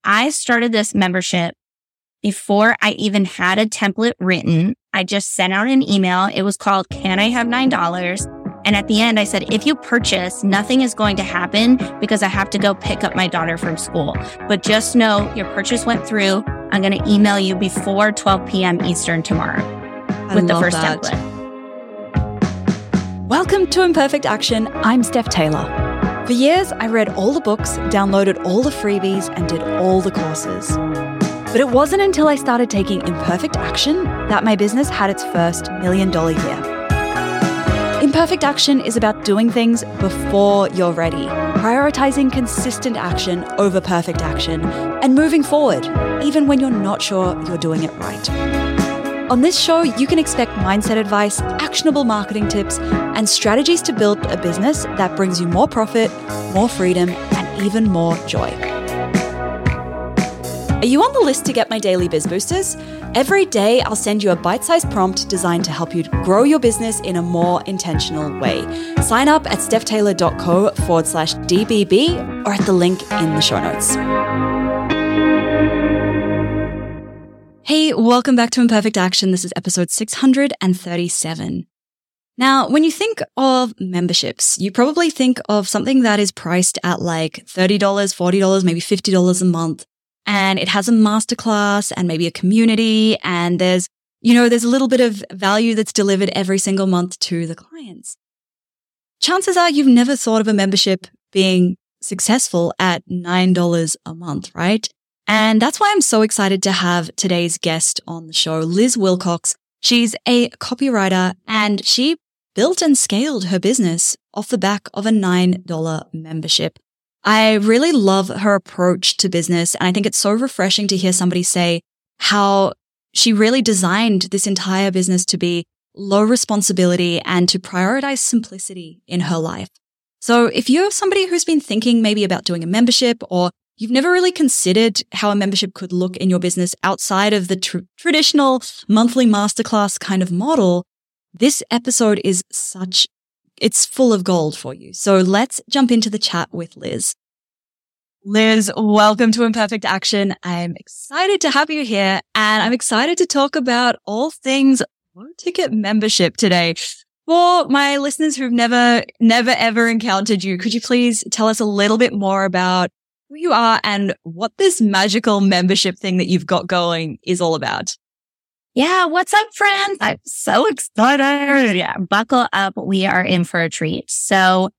I started this membership before I even had a template written. I just sent out an email. It was called, Can I Have $9? And at the end, I said, if you purchase, nothing is going to happen because I have to go pick up my daughter from school. But just know your purchase went through. I'm going to email you before 12 p.m. Eastern tomorrow with the first template. Welcome to Imperfect Action. I'm Steph Taylor. For years, I read all the books, downloaded all the freebies, and did all the courses. But it wasn't until I started taking imperfect action that my business had its first $1 million year. Imperfect action is about doing things before you're ready, prioritizing consistent action over perfect action, and moving forward, even when you're not sure you're doing it right. On this show, you can expect mindset advice, actionable marketing tips, and strategies to build a business that brings you more profit, more freedom, and even more joy. Are you on the list to get my daily Biz Boosters? Every day, I'll send you a bite-sized prompt designed to help you grow your business in a more intentional way. Sign up at stephtaylor.co/DBB or at the link in the show notes. Hey, welcome back to Imperfect Action. This is episode 637. Now, when you think of memberships, you probably think of something that is priced at like $30, $40, maybe $50 a month. And it has a masterclass and maybe a community, and there's a little bit of value that's delivered every single month to the clients. Chances are you've never thought of a membership being successful at $9 a month, right? And that's why I'm so excited to have today's guest on the show, Liz Wilcox. She's a copywriter and she built and scaled her business off the back of a $9 membership. I really love her approach to business, and I think it's so refreshing to hear somebody say how she really designed this entire business to be low responsibility and to prioritize simplicity in her life. So if you're somebody who's been thinking maybe about doing a membership, or you've never really considered how a membership could look in your business outside of the traditional monthly masterclass kind of model, this episode is it's full of gold for you. So let's jump into the chat with Liz. Liz, welcome to Imperfect Action. I'm excited to have you here, and I'm excited to talk about all things low ticket membership today. For my listeners who've never ever encountered you, could you please tell us a little bit more about who you are and what this magical membership thing that you've got going is all about? Yeah, what's up, friends? I'm so excited. Yeah, buckle up. We are in for a treat. So,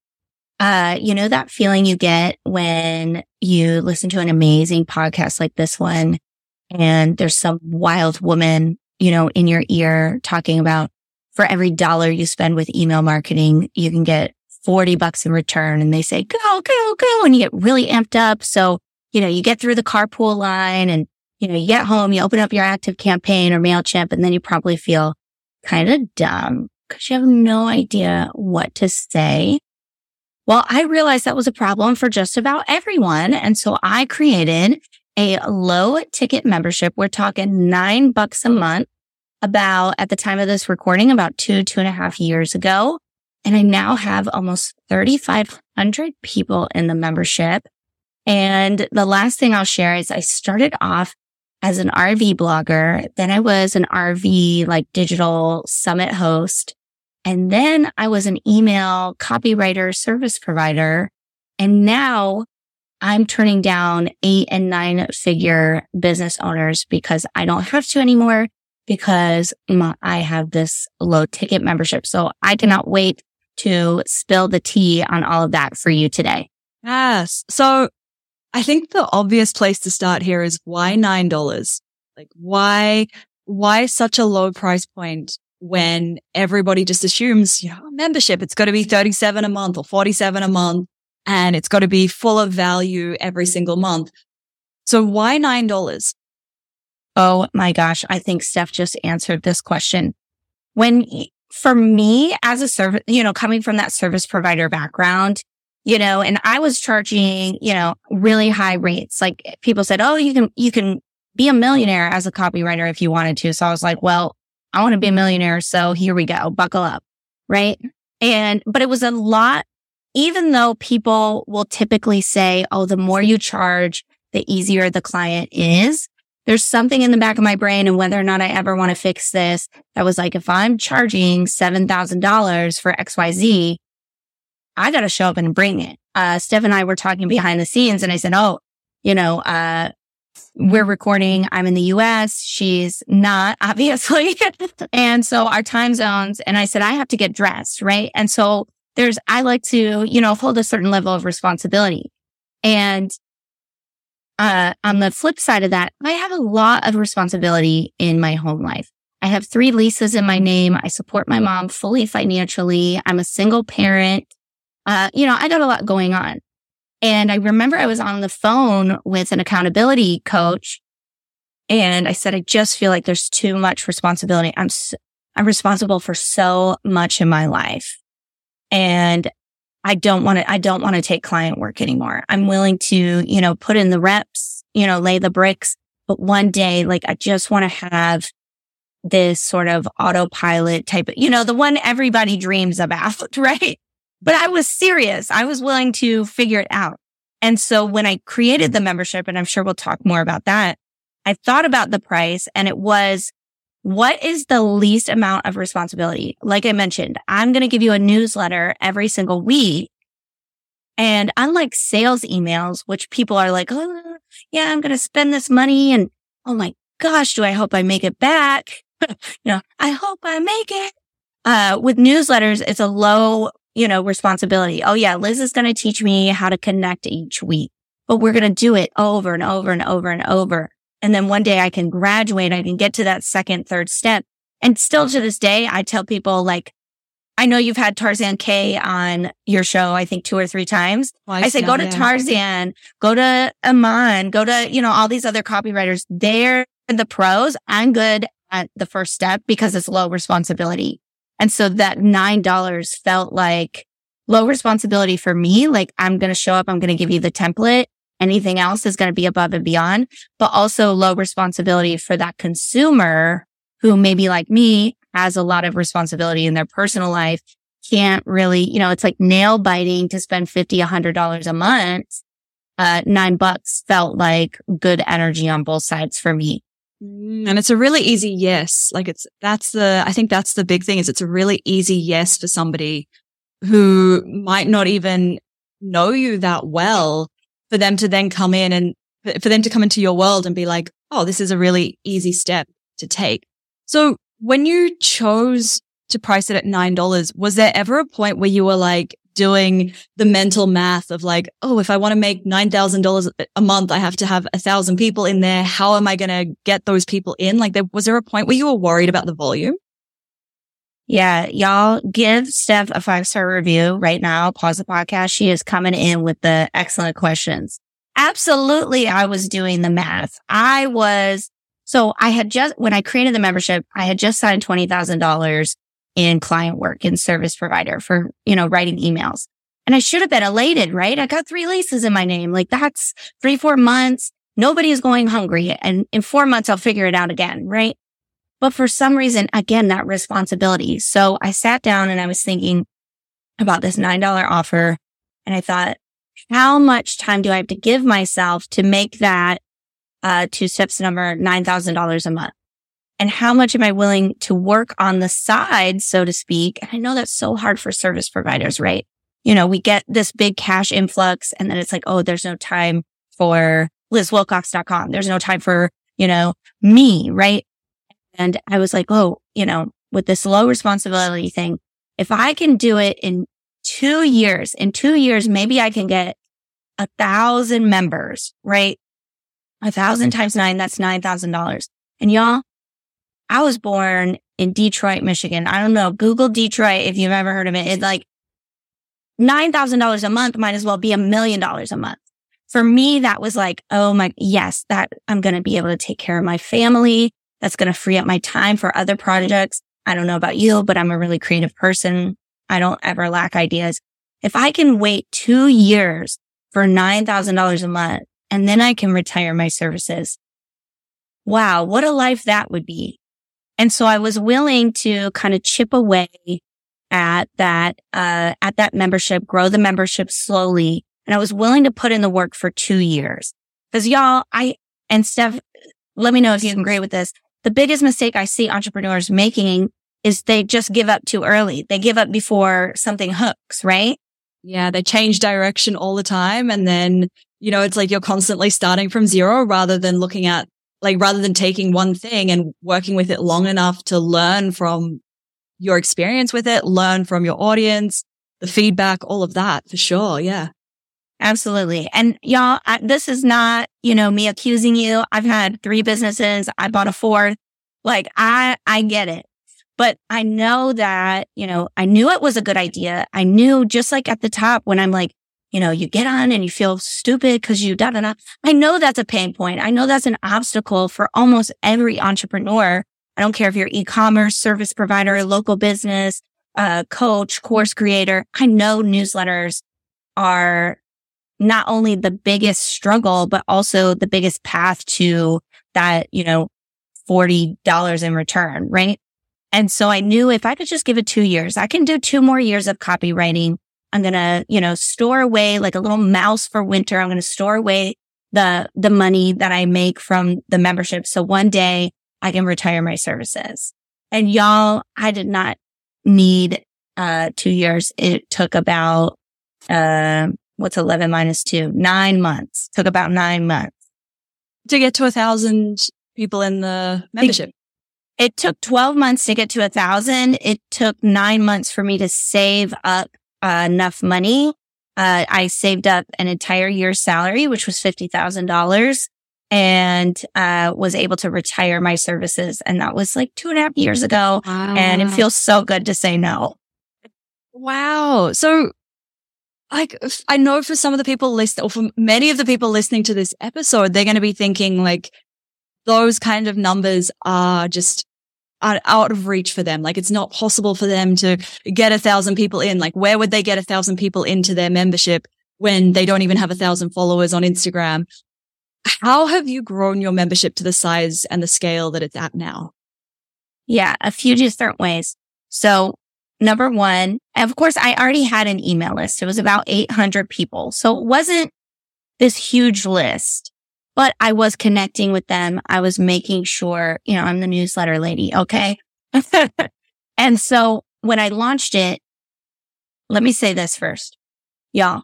that feeling you get when you listen to an amazing podcast like this one, and there's some wild woman, in your ear talking about for every $1 you spend with email marketing, you can get $40 in return. And they say, go, go, go. And you get really amped up. So, you get through the carpool line and you get home, you open up your ActiveCampaign or MailChimp, and then you probably feel kind of dumb because you have no idea what to say. Well, I realized that was a problem for just about everyone. And so I created a low ticket membership. We're talking $9 a month at the time of this recording, about 2.5 years ago. And I now have almost 3,500 people in the membership. And the last thing I'll share is I started off as an RV blogger. Then I was an RV digital summit host. And then I was an email copywriter service provider. And now I'm turning down 8 and 9 figure business owners because I don't have to anymore because I have this low ticket membership. So I cannot wait to spill the tea on all of that for you today. Yes. So I think the obvious place to start here is why $9? Why such a low price point when everybody just assumes, membership, it's got to be $37 a month or $47 a month, and it's got to be full of value every single month. So why $9? Oh my gosh. I think Steph just answered this question. For me as a service, coming from that service provider background, and I was charging, really high rates. Like people said, oh, you can be a millionaire as a copywriter if you wanted to. So I was like, well, I want to be a millionaire. So here we go. Buckle up. Right. But it was a lot, even though people will typically say, oh, the more you charge, the easier the client is. There's something in the back of my brain, and whether or not I ever want to fix this, that was like, if I'm charging $7,000 for XYZ, I got to show up and bring it. Steph and I were talking behind the scenes, and I said, we're recording. I'm in the US. She's not, obviously. And so our time zones, and I said, I have to get dressed, right? And so I like to, hold a certain level of responsibility. And on the flip side of that, I have a lot of responsibility in my home life. I have 3 leases in my name. I support my mom fully financially. I'm a single parent. I got a lot going on. And I remember I was on the phone with an accountability coach, and I said, I just feel like there's too much responsibility. I'm responsible for so much in my life, and I don't want to take client work anymore. I'm willing to, put in the reps, lay the bricks. But one day, I just want to have this sort of autopilot type of, the one everybody dreams about, right? But I was serious. I was willing to figure it out. And so when I created the membership, and I'm sure we'll talk more about that, I thought about the price, and it was, what is the least amount of responsibility? Like I mentioned, I'm going to give you a newsletter every single week. And unlike sales emails, which people are like, oh, yeah, I'm going to spend this money, and oh my gosh, do I hope I make it back? I hope I make it. With newsletters, it's a low responsibility. Oh yeah, Liz is going to teach me how to connect each week, but we're going to do it over and over and over and over. And then one day I can graduate. I can get to that second, third step. And still to this day, I tell people, I know you've had Tarzan K on your show, I think 2 or 3 times. I say, go to Tarzan, go to Aman, go to, all these other copywriters. They're the pros. I'm good at the first step because it's low responsibility. And so that $9 felt like low responsibility for me. Like, I'm going to show up. I'm going to give you the template. Anything else is going to be above and beyond, but also low responsibility for that consumer who maybe like me has a lot of responsibility in their personal life. Can't really, it's like nail biting to spend $50, $100 a month. $9 felt like good energy on both sides for me. And it's a really easy yes. I think that's the big thing, is it's a really easy yes for somebody who might not even know you that well, for them to then come in and for them to come into your world and be like, oh, this is a really easy step to take. So when you chose to price it at $9, was there ever a point where you were like doing the mental math of like, oh, if I want to make $9,000 a month, I have to have 1,000 people in there. How am I going to get those people in? Was there a point where you were worried about the volume? Yeah, y'all give Steph a 5-star review right now. Pause the podcast. She is coming in with the excellent questions. Absolutely. I was doing the math. When I created the membership, I had just signed $20,000 in client work in service provider for, writing emails. And I should have been elated, right? I got 3 leases in my name. That's 3-4 months. Nobody is going hungry. And in 4 months, I'll figure it out again, right? But for some reason, again, that responsibility. So I sat down and I was thinking about this $9 offer. And I thought, how much time do I have to give myself to make that, 2 steps number, $9,000 a month? And how much am I willing to work on the side, so to speak? And I know that's so hard for service providers, right? We get this big cash influx, and then it's like, oh, there's no time for LizWilcox.com. There's no time for, me, right? And I was like, oh, with this low responsibility thing, if I can do it in 2 years, maybe I can get 1,000 members, right? 1,000 times 9, that's $9,000. And y'all, I was born in Detroit, Michigan. I don't know. Google Detroit if you've ever heard of it. It's like $9,000 a month might as well be $1 million a month. For me, that was like, oh my, yes, that I'm going to be able to take care of my family. That's going to free up my time for other projects. I don't know about you, but I'm a really creative person. I don't ever lack ideas. If I can wait 2 years for $9,000 a month, and then I can retire my services, wow, what a life that would be. And so I was willing to kind of chip away at that membership, grow the membership slowly. And I was willing to put in the work for 2 years. Because y'all, and Steph, let me know if you agree with this. The biggest mistake I see entrepreneurs making is they just give up too early. They give up before something hooks, right? Yeah, they change direction all the time. And then, it's like you're constantly starting from zero rather than taking one thing and working with it long enough to learn from your experience with it, learn from your audience, the feedback, all of that for sure. Yeah. Absolutely. And y'all, this is not, me accusing you. I've had 3 businesses. I bought a 4th. Like I get it. But I know that, I knew it was a good idea. I knew, just like at the top when I'm like, you get on and you feel stupid because you da-da-da. I know that's a pain point. I know that's an obstacle for almost every entrepreneur. I don't care if you're e-commerce, service provider, local business, coach, course creator. I know newsletters are not only the biggest struggle, but also the biggest path to that, $40 in return, right? And so I knew if I could just give it 2 years, I can do 2 more years of copywriting. I'm going to, store away like a little mouse for winter. I'm going to store away the money that I make from the membership. So one day I can retire my services. And y'all, I did not need 2 years. It took about, what's 11 minus 2? 9 months. Took about 9 months. To get to 1,000 people in the membership. It took 12 months to get to 1,000. It took 9 months for me to save up enough money. I saved up an entire year's salary, which was $50,000, and was able to retire my services. And that was like 2.5 years ago. Wow. And it feels so good to say no. Wow. So I know for some of the people listening, or for many of the people listening to this episode, they're going to be thinking like those kind of numbers are just out of reach for them. Like it's not possible for them to get 1,000 people in. Like where would they get 1,000 people into their membership when they don't even have 1,000 followers on Instagram? How have you grown your membership to the size and the scale that it's at now? Yeah, a few different ways. So number one, of course, I already had an email list. It was about 800 people. So it wasn't this huge list, but I was connecting with them. I was making sure, I'm the newsletter lady. Okay. And so when I launched it, let me say this first, y'all,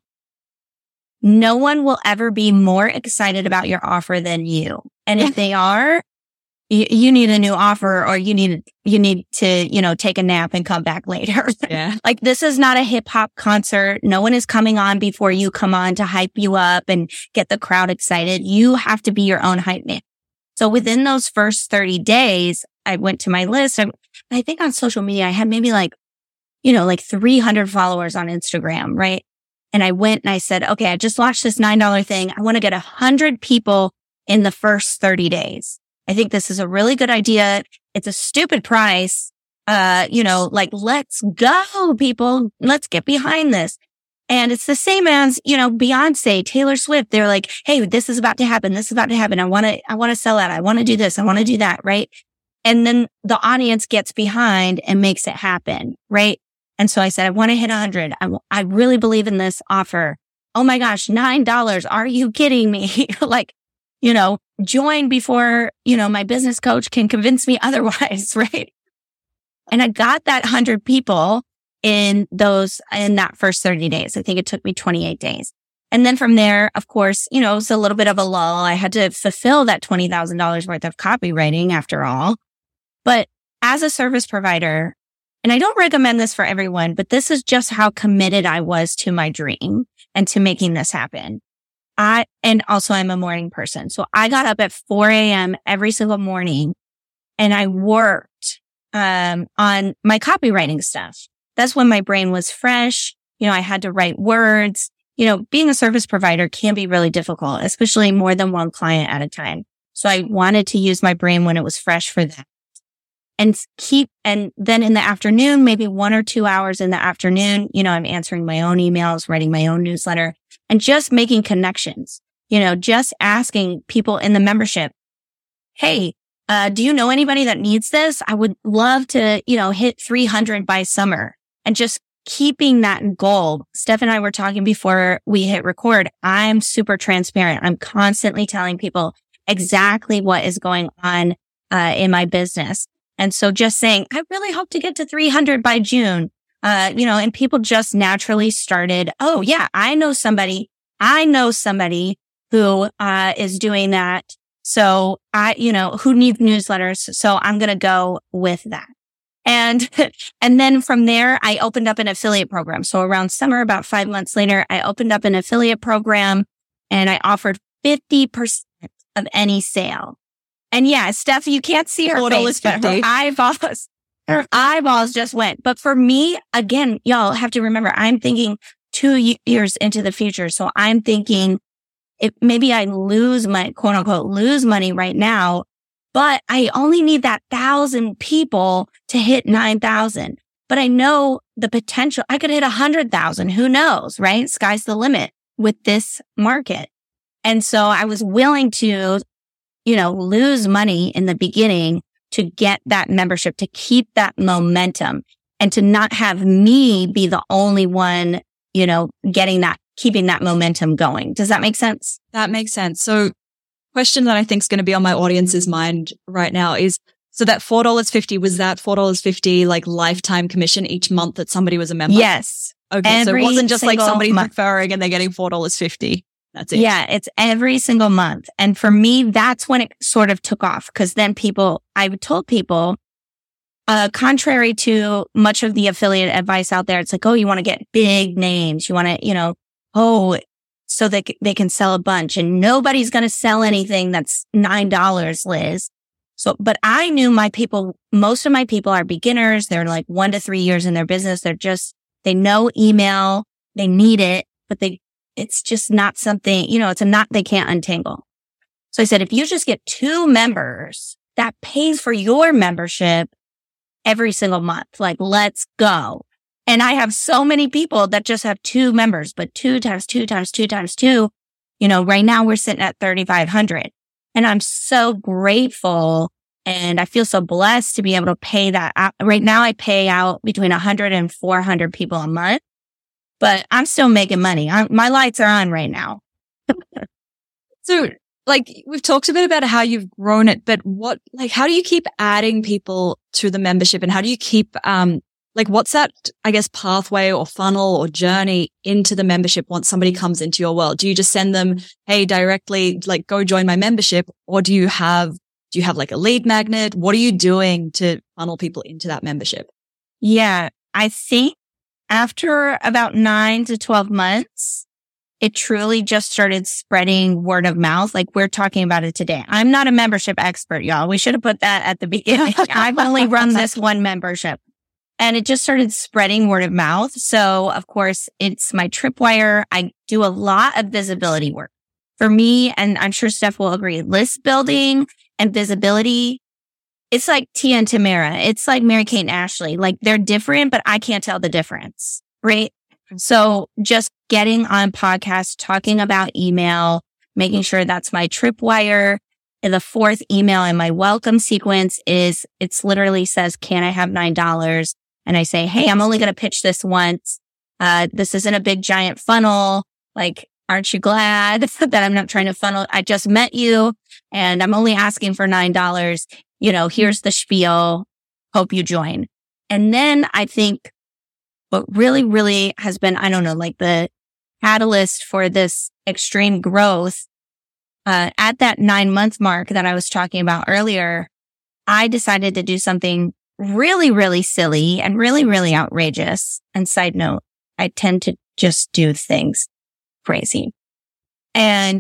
no one will ever be more excited about your offer than you. And if they are, you need a new offer, or you need to, take a nap and come back later. Yeah. Like this is not a hip hop concert. No one is coming on before you come on to hype you up and get the crowd excited. You have to be your own hype man. So within those first 30 days, I went to my list. I think on social media, I had maybe like 300 followers on Instagram, right? And I went and I said, okay, I just launched this $9 thing. I want to get 100 people in the first 30 days. I think this is a really good idea. It's a stupid price. Let's go, people. Let's get behind this. And it's the same as, Beyonce, Taylor Swift. They're like, hey, this is about to happen. This is about to happen. I want to sell out. I want to do this. I want to do that. Right. And then the audience gets behind and makes it happen. Right. And so I said, I want to hit 100. I really believe in this offer. Oh my gosh, $9. Are you kidding me? Join before, my business coach can convince me otherwise, right? And I got that 100 people in that first 30 days. I think it took me 28 days. And then from there, of course, it was a little bit of a lull. I had to fulfill that $20,000 worth of copywriting after all. But as a service provider, and I don't recommend this for everyone, but this is just how committed I was to my dream and to making this happen. And also I'm a morning person. So I got up at 4 a.m. every single morning and I worked, on my copywriting stuff. That's when my brain was fresh. I had to write words. Being a service provider can be really difficult, especially more than one client at a time. So I wanted to use my brain when it was fresh for that. And then in the afternoon, maybe 1 or 2 hours in the afternoon, I'm answering my own emails, writing my own newsletter, and just making connections, just asking people in the membership, hey, do you know anybody that needs this? I would love to, hit 300 by summer, and just keeping that goal. Steph and I were talking before we hit record. I'm super transparent. I'm constantly telling people exactly what is going on in my business. And so just saying, I really hope to get to 300 by June. And people just naturally started, oh yeah, I know somebody who is doing that. So who needs newsletters? So I'm going to go with that. And then from there, I opened up an affiliate program. So around summer, about 5 months later, I opened up an affiliate program and I offered 50% of any sale. And yeah, Steph, you can't see her face, but her eyeballs just went. But for me, again, y'all have to remember, I'm thinking 2 years into the future. So I'm thinking maybe I lose my quote unquote lose money right now, but I only need that 1,000 people to hit 9,000. But I know the potential. I could hit 100,000. Who knows, right? Sky's the limit with this market. And so I was willing to, lose money in the beginning to get that membership, to keep that momentum and to not have me be the only one, keeping that momentum going. Does that make sense? That makes sense. So question that I think is going to be on my audience's mind right now is, so that $4.50, was that $4.50 like lifetime commission each month that somebody was a member? Yes. Okay. So it wasn't just like somebody referring and they're getting $4.50. That's it. Yeah. It's every single month. And for me, that's when it sort of took off, because then I told people, contrary to much of the affiliate advice out there, it's like, oh, you want to get big names. You want to, so they can sell a bunch, and nobody's going to sell anything that's $9, Liz. So, but I knew most of my people are beginners. They're like 1 to 3 years in their business. They know email, they need it, but it's just not something, it's a knot they can't untangle. So I said, if you just get 2 members, that pays for your membership every single month. Like, let's go. And I have so many people that just have 2 members, but 2 times 2 times 2 times 2, right now we're sitting at 3,500. And I'm so grateful and I feel so blessed to be able to pay that out. Right now I pay out between 100 and 400 people a month, but I'm still making money. My lights are on right now. So we've talked a bit about how you've grown it, but how do you keep adding people to the membership, and how do you keep, what's that, I guess, pathway or funnel or journey into the membership once somebody comes into your world? Do you just send them, hey, directly, go join my membership? Or do you have like a lead magnet? What are you doing to funnel people into that membership? Yeah, I think after about 9 to 12 months, it truly just started spreading word of mouth. Like we're talking about it today. I'm not a membership expert, y'all. We should have put that at the beginning. I've only run this one membership. And it just started spreading word of mouth. So, of course, it's my Tripwire. I do a lot of visibility work. For me, and I'm sure Steph will agree, list building and visibility, it's like Tia and Tamara. It's like Mary Kate and Ashley. Like they're different, but I can't tell the difference, right? So just getting on podcasts, talking about email, making sure that's my Tripwire. And the 4th email in my welcome sequence it's literally says, can I have $9? And I say, hey, I'm only going to pitch this once. This isn't a big giant funnel. Like, aren't you glad that I'm not trying to funnel? I just met you and I'm only asking for $9. Here's the spiel. Hope you join. And then I think what really, really has been, the catalyst for this extreme growth, at that 9-month mark that I was talking about earlier, I decided to do something really, really silly and really, really outrageous. And side note, I tend to just do things crazy. And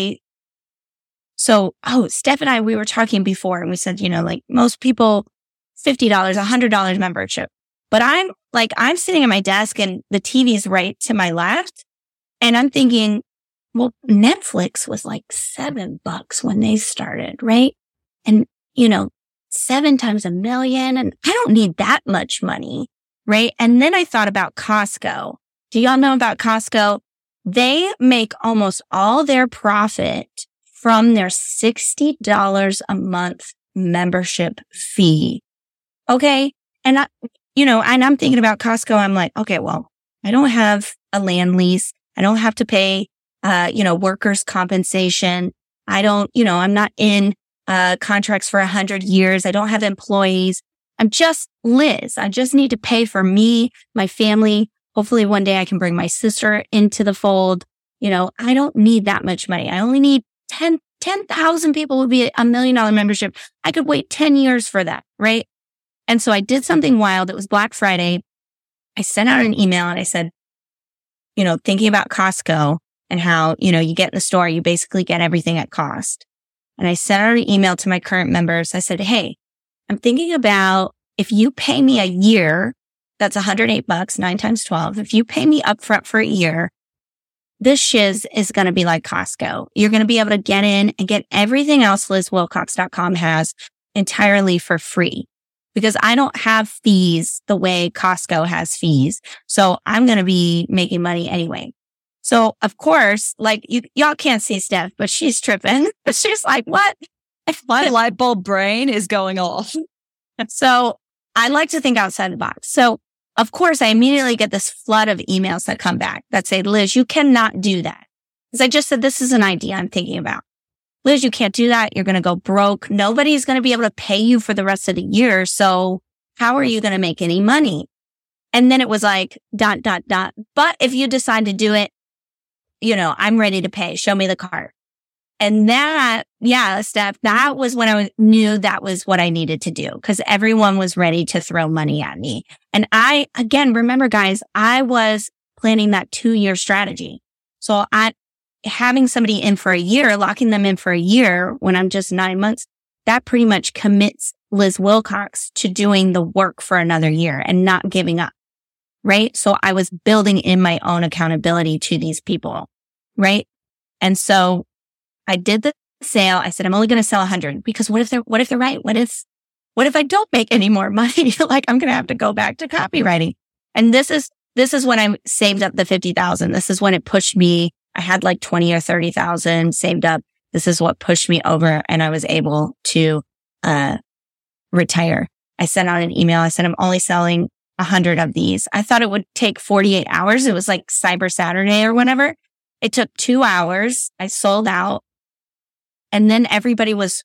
Steph and I, we were talking before and we said, most people, $50, $100 membership. But I'm sitting at my desk and the TV's right to my left. And I'm thinking, well, Netflix was like $7 when they started, right? And, 7 times $1 million. And I don't need that much money, right? And then I thought about Costco. Do y'all know about Costco? They make almost all their profit from their $60 a month membership fee. Okay. And and I'm thinking about Costco. I'm like, okay, well, I don't have a land lease. I don't have to pay, workers' compensation. I don't, I'm not in contracts for 100 years. I don't have employees. I'm just Liz. I just need to pay for me, my family. Hopefully one day I can bring my sister into the fold. I don't need that much money. I only need 10,000 people would be $1 million membership. I could wait 10 years for that. Right. And so I did something wild. It was Black Friday. I sent out an email and I said, thinking about Costco and how, you get in the store, you basically get everything at cost. And I sent out an email to my current members. I said, hey, I'm thinking about if you pay me a year, that's $108, 9 times 12. If you pay me upfront for a year, this shiz is going to be like Costco. You're going to be able to get in and get everything else LizWilcox.com has entirely for free. Because I don't have fees the way Costco has fees. So I'm going to be making money anyway. So of course, like y'all can't see Steph, but she's tripping. She's like, what? My light bulb brain is going off. So I like to think outside the box. So of course, I immediately get this flood of emails that come back that say, Liz, you cannot do that. Because I just said, this is an idea I'm thinking about. Liz, you can't do that. You're going to go broke. Nobody's going to be able to pay you for the rest of the year. So how are you going to make any money? And then it was like, ... But if you decide to do it, I'm ready to pay. Show me the card. And that, Steph, that was when I knew that was what I needed to do because everyone was ready to throw money at me. And remember guys, I was planning that 2-year strategy. So having somebody in for a year, locking them in for a year when I'm just 9 months, that pretty much commits Liz Wilcox to doing the work for another year and not giving up. Right. So I was building in my own accountability to these people. Right. And so I did the sale. I said, I'm only going to sell 100 because what if they're right? What if I don't make any more money? Like I'm going to have to go back to copywriting. And this is when I saved up the 50,000. This is when it pushed me. I had like 20 or 30,000 saved up. This is what pushed me over and I was able to, retire. I sent out an email. I said, I'm only selling 100 of these. I thought it would take 48 hours. It was like Cyber Saturday or whatever. It took 2 hours. I sold out. And then everybody was,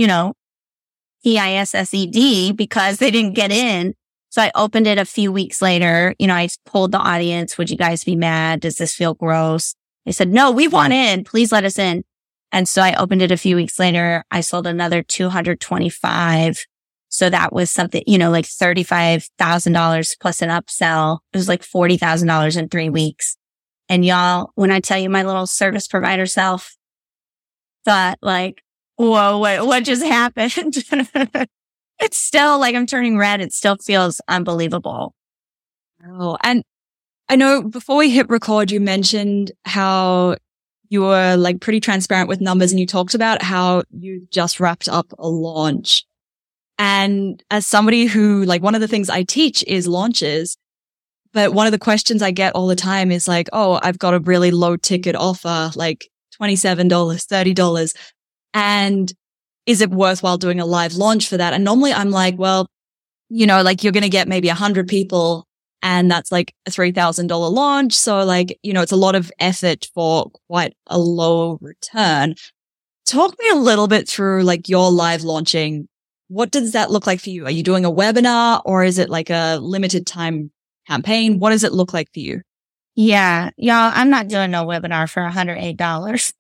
PISSED because they didn't get in. So I opened it a few weeks later. I polled the audience. Would you guys be mad? Does this feel gross? They said, no, we want in. Please let us in. And so I opened it a few weeks later. I sold another 225. So that was something, like $35,000 plus an upsell. It was like $40,000 in 3 weeks. And y'all, when I tell you my little service provider self thought like, whoa, what just happened? It's still like I'm turning red. It still feels unbelievable. Oh, and I know before we hit record, you mentioned how you were like pretty transparent with numbers and you talked about how you just wrapped up a launch. And as somebody who like one of the things I teach is launches, but one of the questions I get all the time is like, oh, I've got a really low ticket offer, like $27, $30. And is it worthwhile doing a live launch for that? And normally I'm like, well, like you're going to get maybe 100 people and that's like a $3,000 launch. So like, it's a lot of effort for quite a low return. Talk me a little bit through like your live launching. What does that look like for you? Are you doing a webinar or is it like a limited time campaign? What does it look like for you? Yeah, y'all, I'm not doing no webinar for $108.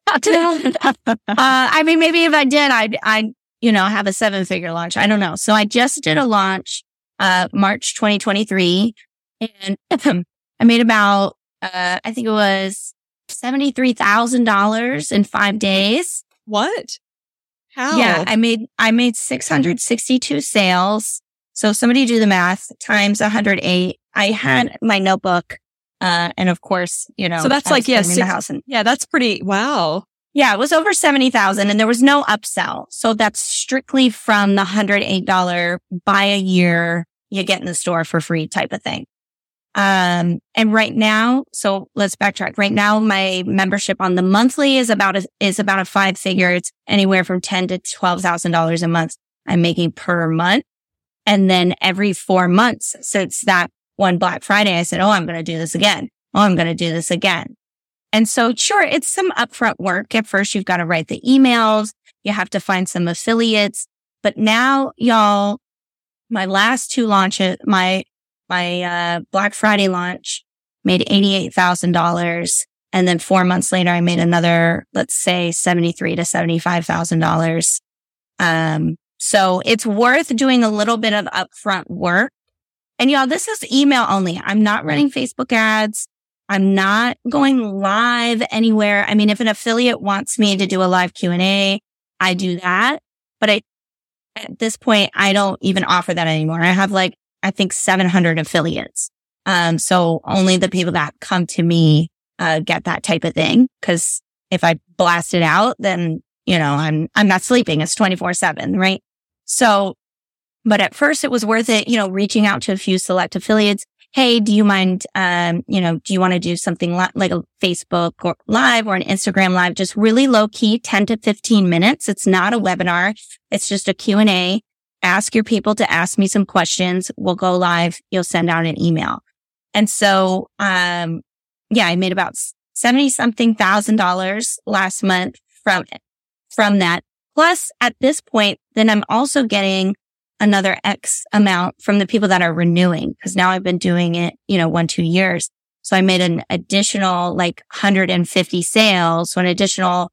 I mean, maybe if I did, I'd have a 7-figure launch. I don't know. So I just did a launch, March 2023 and I made about, I think it was $73,000 in 5 days. What? How? Yeah, I made 662 sales. So somebody do the math times 108. I had my notebook. And of course, so that's like, the house that's pretty, wow. Yeah, it was over 70,000 and there was no upsell. So that's strictly from the $108 buy a year, you get in the store for free type of thing. And right now, so let's backtrack. Right now, my membership on the monthly is about a 5-figure. It's anywhere from $10,000 to $12,000 a month I'm making per month. And then every 4 months since that one Black Friday, I said, oh, I'm going to do this again. Oh, I'm going to do this again. And so sure, it's some upfront work. At first, you've got to write the emails. You have to find some affiliates. But now, y'all, my last two launches, my Black Friday launch made $88,000. And then 4 months later, I made another, let's say $73,000 to $75,000. So it's worth doing a little bit of upfront work. And y'all, this is email only. I'm not running Facebook ads. I'm not going live anywhere. I mean, if an affiliate wants me to do a live Q&A, I do that. But at this point, I don't even offer that anymore. I have I think 700 affiliates. So only the people that come to me get that type of thing. Cause if I blast it out, then, I'm not sleeping. It's 24/7, right? So, but at first it was worth it, reaching out to a few select affiliates. Hey, do you mind, do you want to do something like a Facebook or live or an Instagram live? Just really low key, 10 to 15 minutes. It's not a webinar. It's just a Q&A. Ask your people to ask me some questions. We'll go live. You'll send out an email. And so, I made about $70-something thousand last month from that. Plus at this point, then I'm also getting another X amount from the people that are renewing, because now I've been doing it, 1-2 years. So I made an additional 150 sales, so an additional,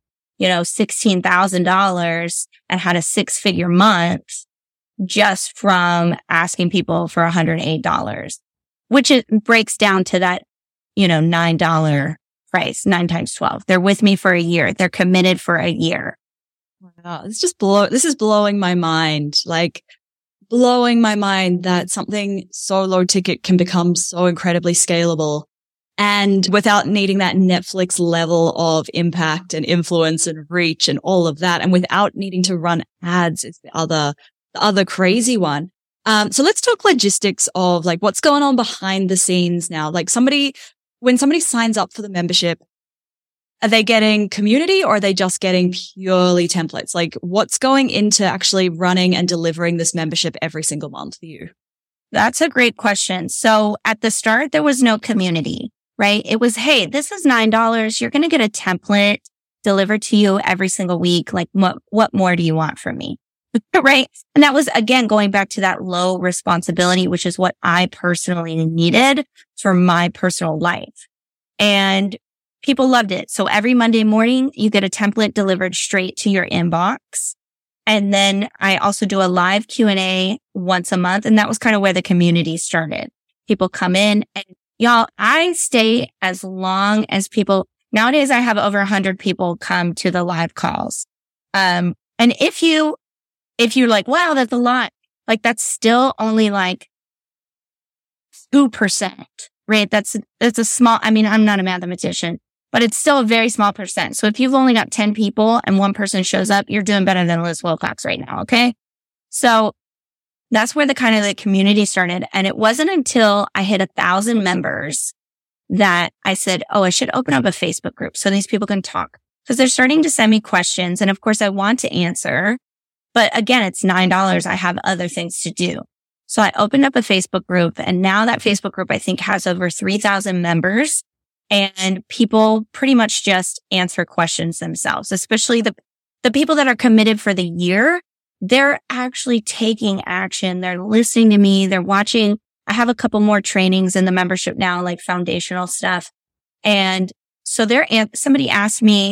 $16,000 and had a 6-figure month just from asking people for $108, which it breaks down to that, $9 price, 9 times 12. They're with me for a year. They're committed for a year. Wow. This is blowing my mind. Blowing my mind that something so low ticket can become so incredibly scalable, and without needing that Netflix level of impact and influence and reach and all of that, and without needing to run ads is the other crazy one. So let's talk logistics of what's going on behind the scenes now. When somebody signs up for the membership, are they getting community or are they just getting purely templates? What's going into actually running and delivering this membership every single month for you? That's a great question. So at the start, there was no community, right? It was, hey, this is $9. You're going to get a template delivered to you every single week. What more do you want from me? Right? And that was, again, going back to that low responsibility, which is what I personally needed for my personal life. And people loved it. So every Monday morning, you get a template delivered straight to your inbox. And then I also do a live Q&A once a month. And that was kind of where the community started. People come in and y'all, I stay as long as people. Nowadays, I have over 100 people come to the live calls. And if you're like, wow, that's a lot, that's still only 2%, right? That's a small, I'm not a mathematician, but it's still a very small percent. So if you've only got 10 people and one person shows up, you're doing better than Liz Wilcox right now. Okay. So that's where the community started. And it wasn't until I hit 1,000 members that I said, oh, I should open up a Facebook group so these people can talk, because they're starting to send me questions. And of course I want to answer, but again, it's $9. I have other things to do. So I opened up a Facebook group, and now that Facebook group, I think, has over 3,000 members. And people pretty much just answer questions themselves, especially the people that are committed for the year. They're actually taking action. They're listening to me. They're watching. I have a couple more trainings in the membership now, foundational stuff. And so somebody asked me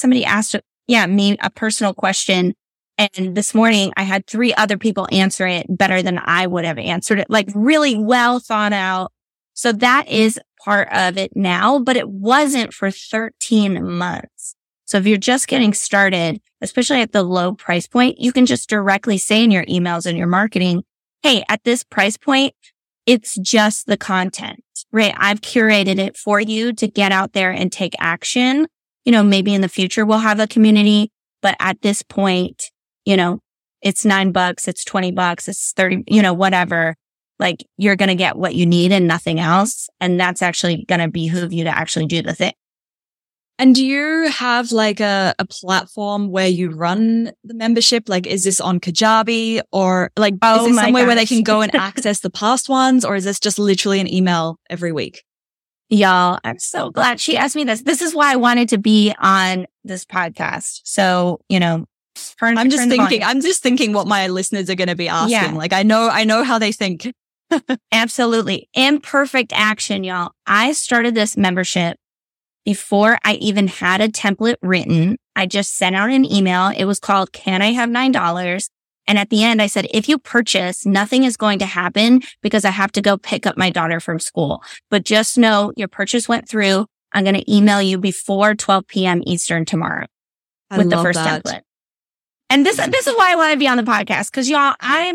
a personal question. And this morning I had 3 other people answer it better than I would have answered it, really well thought out. So that is part of it now, but it wasn't for 13 months. So if you're just getting started, especially at the low price point, you can just directly say in your emails and your marketing, hey, at this price point, it's just the content, right? I've curated it for you to get out there and take action. Maybe in the future we'll have a community, but at this point, it's $9, it's $20, it's 30, whatever. You're going to get what you need and nothing else. And that's actually going to behoove you to actually do the thing. And do you have like a platform where you run the membership? Like, is this on Kajabi or like, is this somewhere where they can go and access the past ones, or is this just literally an email every week? Y'all, I'm so glad she asked me this. This is why I wanted to be on this podcast. So, I'm just thinking what my listeners are going to be asking. Yeah. Like, I know how they think. Absolutely. Imperfect action, y'all. I started this membership before I even had a template written. I just sent out an email. It was called, Can I Have $9? And at the end, I said, if you purchase, nothing is going to happen because I have to go pick up my daughter from school. But just know your purchase went through. I'm going to email you before 12 p.m. Eastern tomorrow with the first template. And this is why I want to be on the podcast. Cause y'all,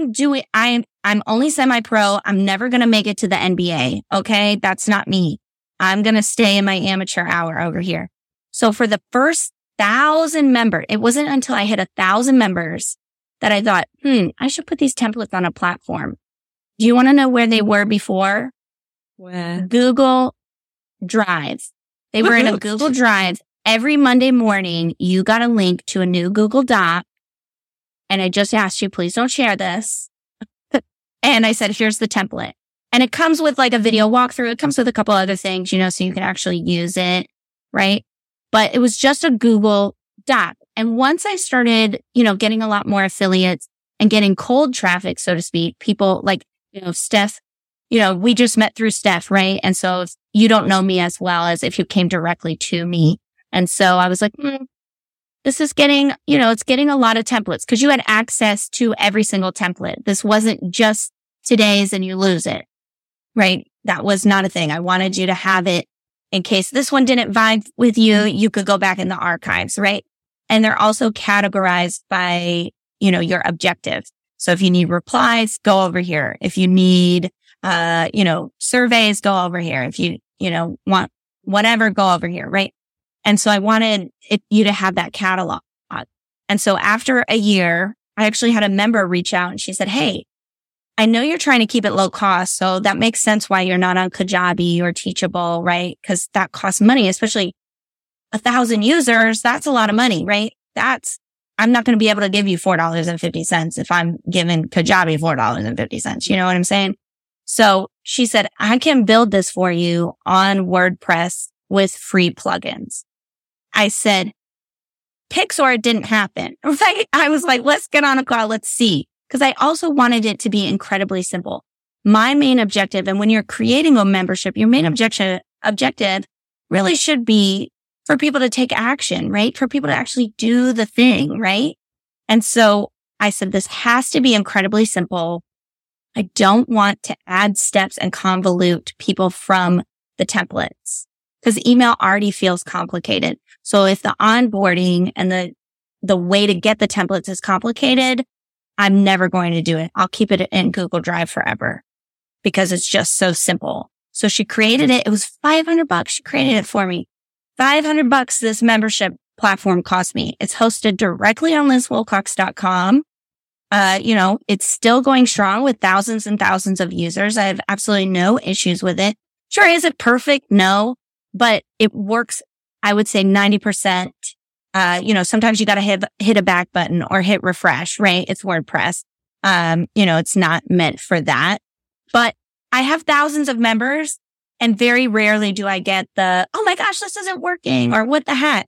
I'm only semi-pro. I'm never going to make it to the NBA. Okay. That's not me. I'm going to stay in my amateur hour over here. So for the first 1,000 members, it wasn't until I hit 1,000 members that I thought, I should put these templates on a platform. Do you want to know where they were before? Where? Google Drive. They were in a Google Drive. Every Monday morning, you got a link to a new Google Doc. And I just asked you, please don't share this. And I said, here's the template. And it comes with like a video walkthrough. It comes with a couple other things, so you can actually use it, right? But it was just a Google Doc. And once I started, getting a lot more affiliates and getting cold traffic, so to speak, people like, Steph, we just met through Steph, right? And so if you don't know me as well as if you came directly to me. And so I was like, this is getting, it's getting a lot of templates because you had access to every single template. This wasn't just today's and you lose it. Right? That was not a thing. I wanted you to have it in case this one didn't vibe with you. You could go back in the archives, right? And they're also categorized by, your objective. So if you need replies, go over here. If you need, surveys, go over here. If you, want whatever, go over here, right? And so I wanted you to have that catalog. And so after a year, I actually had a member reach out and she said, hey, I know you're trying to keep it low cost, so that makes sense why you're not on Kajabi or Teachable, right? Because that costs money, especially 1,000 users. That's a lot of money, right? I'm not going to be able to give you $4.50 if I'm giving Kajabi $4.50. You know what I'm saying? So she said, I can build this for you on WordPress with free plugins. I said, Pixar didn't happen, right? I was like, let's get on a call. Let's see. Because I also wanted it to be incredibly simple. My main objective, and when you're creating a membership, your main objective really should be for people to take action, right? For people to actually do the thing, right? And so I said, this has to be incredibly simple. I don't want to add steps and convolute people from the templates because email already feels complicated. So if the onboarding and the way to get the templates is complicated, I'm never going to do it. I'll keep it in Google Drive forever because it's just so simple. So she created it. It was $500. She created it for me. $500 this membership platform cost me. It's hosted directly on LizWilcox.com. It's still going strong with thousands and thousands of users. I have absolutely no issues with it. Sure, is it perfect? No, but it works. I would say 90%. Sometimes you got to hit a back button or hit refresh, right? It's WordPress. It's not meant for that, but I have thousands of members and very rarely do I get the, oh my gosh, this isn't working or what the heck.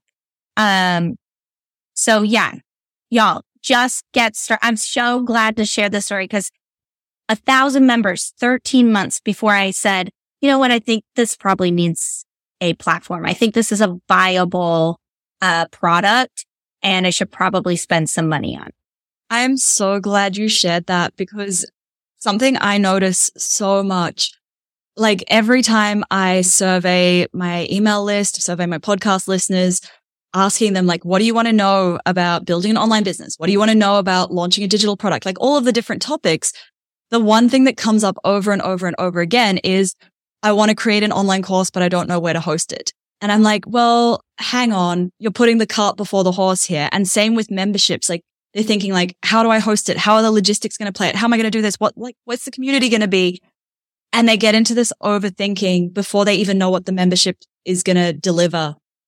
So yeah, y'all just get started. I'm so glad to share this story because 1,000 members, 13 months before I said, you know what? I think this probably needs a platform. I think this is a viable product and I should probably spend some money on. I'm so glad you shared that because something I notice so much, like every time I survey my email list, survey my podcast listeners, asking them like, what do you want to know about building an online business? What do you want to know about launching a digital product? Like all of the different topics. The one thing that comes up over and over and over again is I want to create an online course, but I don't know where to host it. And I'm like, well, hang on, you're putting the cart before the horse here. And same with memberships. Like they're thinking like, how do I host it? How are the logistics going to play it? How am I going to do this? What's the community going to be? And they get into this overthinking before they even know what the membership is going to deliver.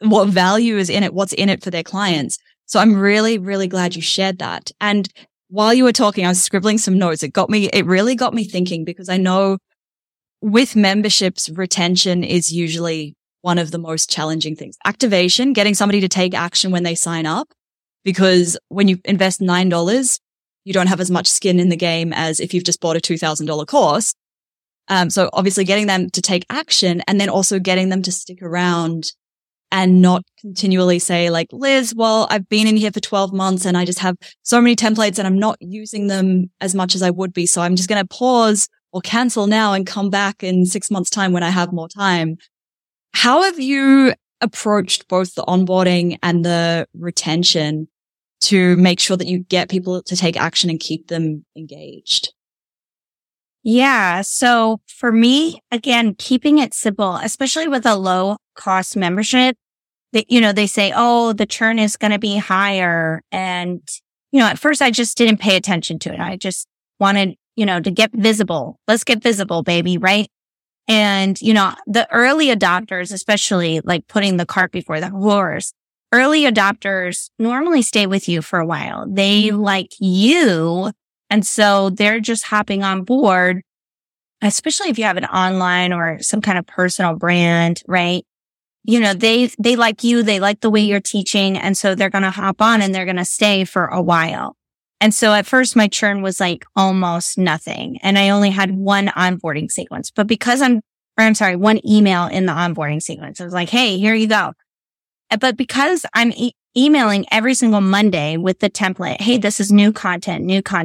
what value is in it, what's in it for their clients. So I'm really, really glad you shared that. And while you were talking, I was scribbling some notes. It really got me thinking, because I know with memberships, retention is usually one of the most challenging things. Activation, getting somebody to take action when they sign up, because when you invest $9, you don't have as much skin in the game as if you've just bought a $2,000 course. So obviously getting them to take action, and then also getting them to stick around and not continually say like, Liz, well, I've been in here for 12 months and I just have so many templates and I'm not using them as much as I would be. So I'm just going to pause or cancel now and come back in 6 months' time when I have more time. How have you approached both the onboarding and the retention to make sure that you get people to take action and keep them engaged? Yeah. So for me, again, keeping it simple, especially with a low cost membership, they say, oh, the churn is going to be higher. And, at first I just didn't pay attention to it. I just wanted, to get visible. Let's get visible, baby. Right. And, the early adopters, especially like putting the cart before the horse, early adopters normally stay with you for a while. They like you. And so they're just hopping on board, especially if you have an online or some kind of personal brand, right? They like you, they like the way you're teaching. And so they're going to hop on and they're going to stay for a while. And so at first my churn was like almost nothing. And I only had one onboarding sequence, but because one email in the onboarding sequence. I was like, hey, here you go. But because I'm emailing every single Monday with the template, hey, this is new content.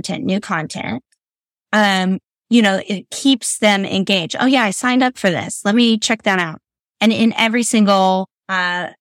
It keeps them engaged. Oh yeah, I signed up for this. Let me check that out. And in every single email,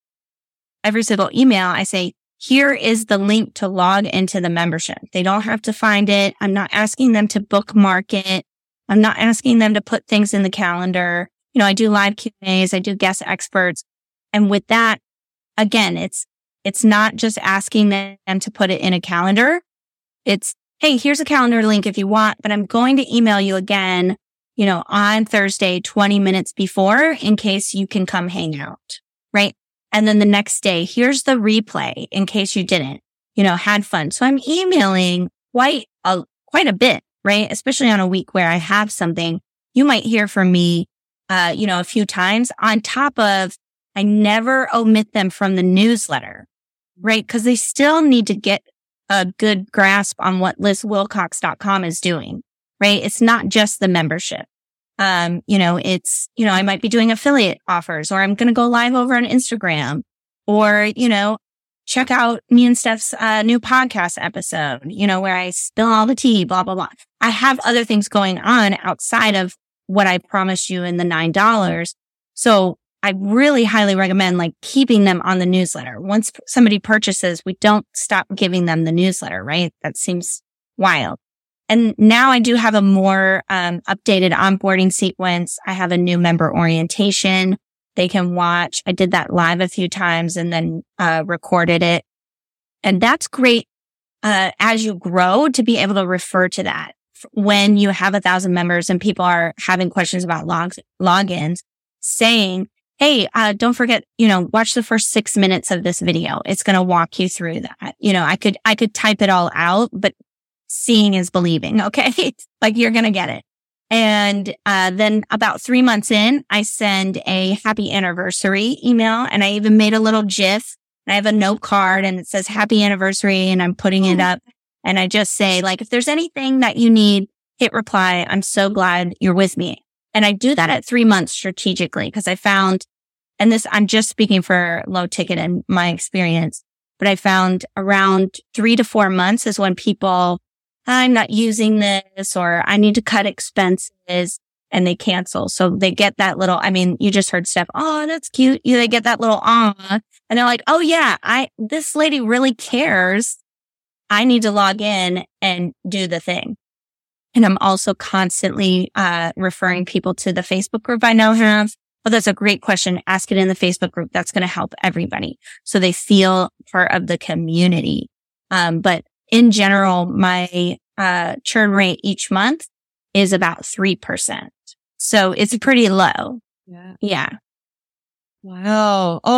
I say, here is the link to log into the membership. They don't have to find it. I'm not asking them to bookmark it. I'm not asking them to put things in the calendar. I do live Q&As. I do guest experts. And with that, again, it's not just asking them to put it in a calendar. It's, hey, here's a calendar link if you want, but I'm going to email you again, on Thursday, 20 minutes before, in case you can come hang out, right? And then the next day, here's the replay in case you didn't, had fun. So I'm emailing quite a bit, right? Especially on a week where I have something. You might hear from me, a few times on top of, I never omit them from the newsletter, right? Because they still need to get a good grasp on what LizWilcox.com is doing, right? It's not just the membership. I might be doing affiliate offers, or I'm going to go live over on Instagram, or, check out me and Steph's new podcast episode, where I spill all the tea, blah, blah, blah. I have other things going on outside of what I promised you in the $9. So I really highly recommend keeping them on the newsletter. Once somebody purchases, we don't stop giving them the newsletter, right? That seems wild. And now I do have a more updated onboarding sequence. I have a new member orientation they can watch. I did that live a few times and then recorded it. And that's great as you grow to be able to refer to that. When you have 1,000 members and people are having questions about logins, saying, hey, don't forget, watch the first 6 minutes of this video. It's going to walk you through that. I could type it all out, but seeing is believing. Okay. You're going to get it. And, then about 3 months in, I send a happy anniversary email, and I even made a little GIF, and I have a note card and it says happy anniversary, and I'm putting it up. And I just say, if there's anything that you need, hit reply. I'm so glad you're with me. And I do that at 3 months strategically, because I found, and this, I'm just speaking for low ticket and my experience, but I found around 3 to 4 months is when people, I'm not using this, or I need to cut expenses, and they cancel. So they get that little, you just heard Steph, oh, that's cute. They get that little, and they're like, oh yeah, this lady really cares. I need to log in and do the thing. And I'm also constantly referring people to the Facebook group I now have. Oh, that's a great question. Ask it in the Facebook group. That's going to help everybody, so they feel part of the community. But in general, my churn rate each month is about 3%. So it's pretty low. Yeah. Yeah. Wow. Oh,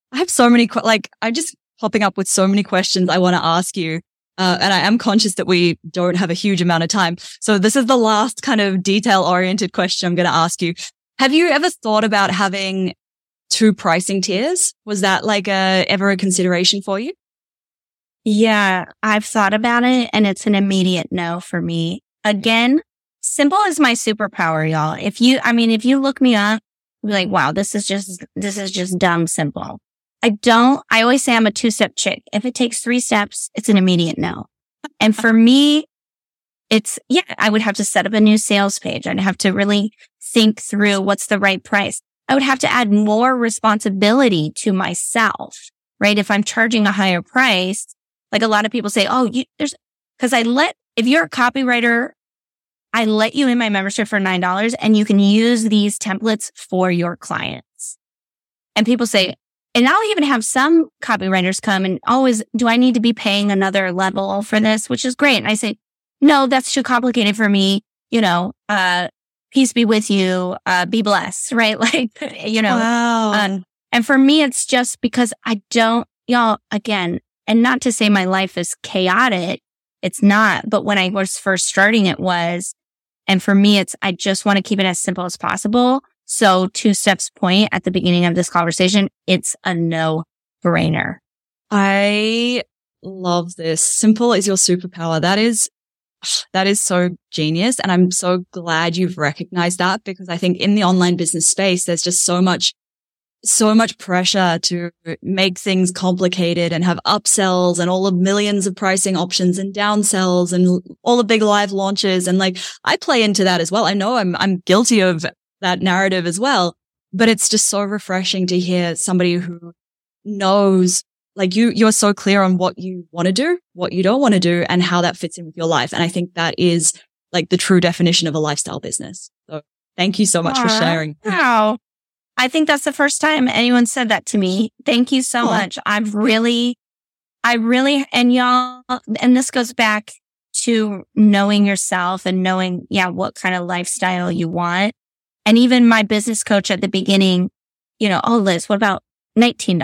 I have so many, I just popping up with so many questions I want to ask you. And I am conscious that we don't have a huge amount of time. So this is the last kind of detail oriented question I'm going to ask you. Have you ever thought about having 2 pricing tiers? Was that ever a consideration for you? Yeah, I've thought about it and it's an immediate no for me. Again, simple is my superpower, y'all. If you look me up, you're like, wow, this is just dumb simple. I always say I'm a 2-step chick. If it takes 3 steps, it's an immediate no. And for me, I would have to set up a new sales page. I'd have to really think through what's the right price. I would have to add more responsibility to myself, right? If I'm charging a higher price, like a lot of people say, if you're a copywriter, I let you in my membership for $9 and you can use these templates for your clients. And people say, and I'll even have some copywriters come and always, do I need to be paying another level for this? Which is great. And I say, no, that's too complicated for me. Peace be with you. Be blessed, right? Wow. And for me, it's just because again, and not to say my life is chaotic. It's not. But when I was first starting, it was. And for me, I just want to keep it as simple as possible. So 2 steps point at the beginning of this conversation, it's a no-brainer. I love this. Simple is your superpower. That is so genius. And I'm so glad you've recognized that, because I think in the online business space, there's just so much pressure to make things complicated and have upsells and all the millions of pricing options and downsells and all the big live launches. And I play into that as well. I know I'm guilty of that narrative as well, but it's just so refreshing to hear somebody who knows, you're so clear on what you want to do, what you don't want to do, and how that fits in with your life. And I think that is the true definition of a lifestyle business. So thank you so much for sharing. Wow. I think that's the first time anyone said that to me. Thank you so much. I really, and y'all, and this goes back to knowing yourself and knowing, what kind of lifestyle you want. And even my business coach at the beginning, Liz, what about $19?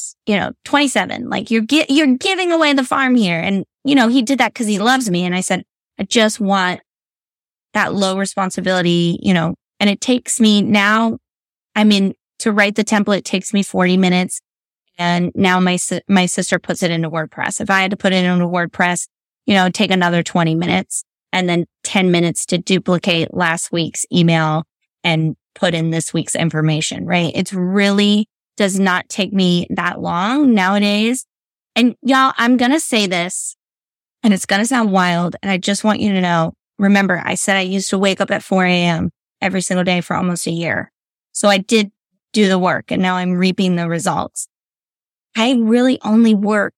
$27. You're giving away the farm here. And, he did that because he loves me. And I said, I just want that low responsibility, and it takes me now, to write the template takes me 40 minutes. And now my sister puts it into WordPress. If I had to put it into WordPress, it'd take another 20 minutes and then 10 minutes to duplicate last week's email and put in this week's information, right? It's really does not take me that long nowadays. And y'all, I'm going to say this and it's going to sound wild. And I just want you to know, remember, I said I used to wake up at 4 a.m. every single day for almost a year. So I did do the work and now I'm reaping the results. I really only work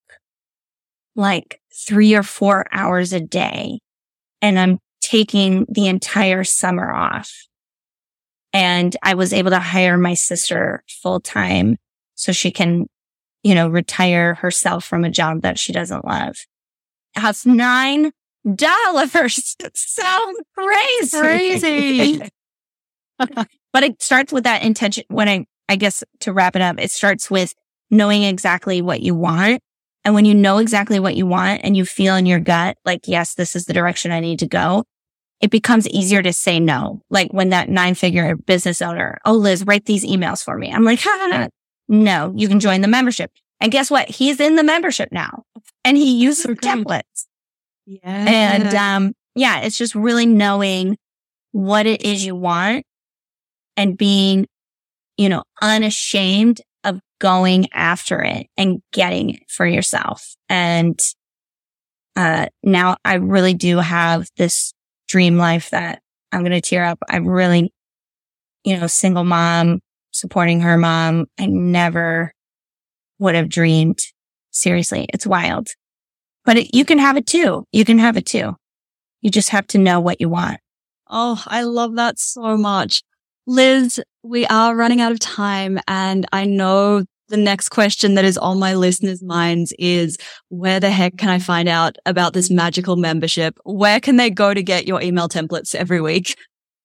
3 or 4 hours a day and I'm taking the entire summer off. And I was able to hire my sister full time so she can, retire herself from a job that she doesn't love. It has $9. It sounds crazy. But it starts with that intention. When I guess to wrap it up, it starts with knowing exactly what you want. And when you know exactly what you want and you feel in your gut, yes, this is the direction I need to go, it becomes easier to say no. When that 9-figure business owner, oh, Liz, write these emails for me. I'm like, no, you can join the membership. And guess what? He's in the membership now and he uses templates. Yeah. And, it's just really knowing what it is you want and being, unashamed of going after it and getting it for yourself. And, now I really do have this dream life that I'm going to tear up. I'm really, single mom, supporting her mom. I never would have dreamed. Seriously, it's wild. But you can have it too. You can have it too. You just have to know what you want. Oh, I love that so much. Liz, we are running out of time, and I know the next question that is on my listeners' minds is, where the heck can I find out about this magical membership? Where can they go to get your email templates every week?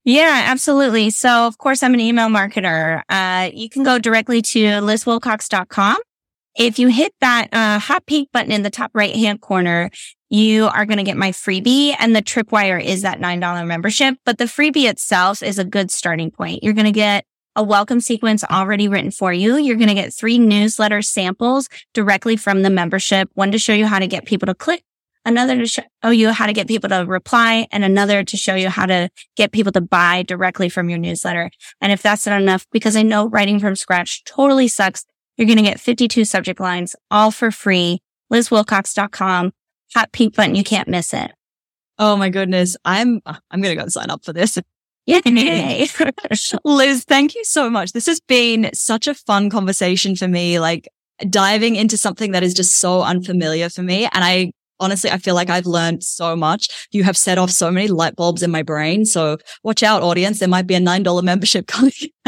Yeah, absolutely. So of course I'm an email marketer. You can go directly to lizwilcox.com. If you hit that hot pink button in the top right-hand corner, you are going to get my freebie, and the Tripwire is that $9 membership. But the freebie itself is a good starting point. You're going to get a welcome sequence already written for you. You're going to get 3 newsletter samples directly from the membership. One to show you how to get people to click, another to show you how to get people to reply, and another to show you how to get people to buy directly from your newsletter. And if that's not enough, because I know writing from scratch totally sucks, you're going to get 52 subject lines, all for free. LizWilcox.com. Hot pink button. You can't miss it. Oh my goodness. I'm going to go sign up for this. Yay. Liz, thank you so much. This has been such a fun conversation for me, like diving into something that is just so unfamiliar for me. And honestly, I feel like I've learned so much. You have set off so many light bulbs in my brain. So watch out, audience. There might be a $9 membership coming.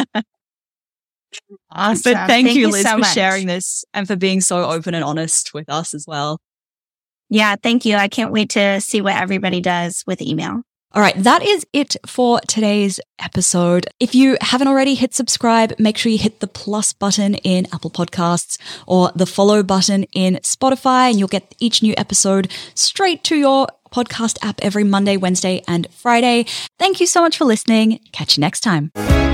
Awesome. But thank you, Liz, so for much. sharing this and for being so open and honest with us as well. Yeah, thank you. I can't wait to see what everybody does with email. All right, that is it for today's episode. If you haven't already hit subscribe, make sure you hit the plus button in Apple Podcasts or the follow button in Spotify, and you'll get each new episode straight to your podcast app every Monday, Wednesday, and Friday. Thank you so much for listening. Catch you next time.